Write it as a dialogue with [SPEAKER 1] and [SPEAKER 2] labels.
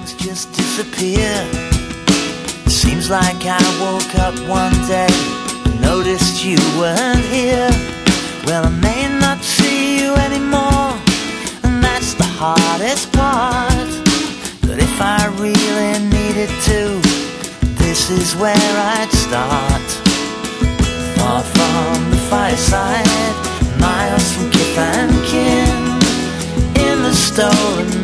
[SPEAKER 1] things just disappear. Seems like I woke up one day and noticed you weren't here. Well, I may not see you anymore, and that's the hardest part. But if I really needed to, this is where I'd start. Far from the fireside, miles from kith and kin, in the stolen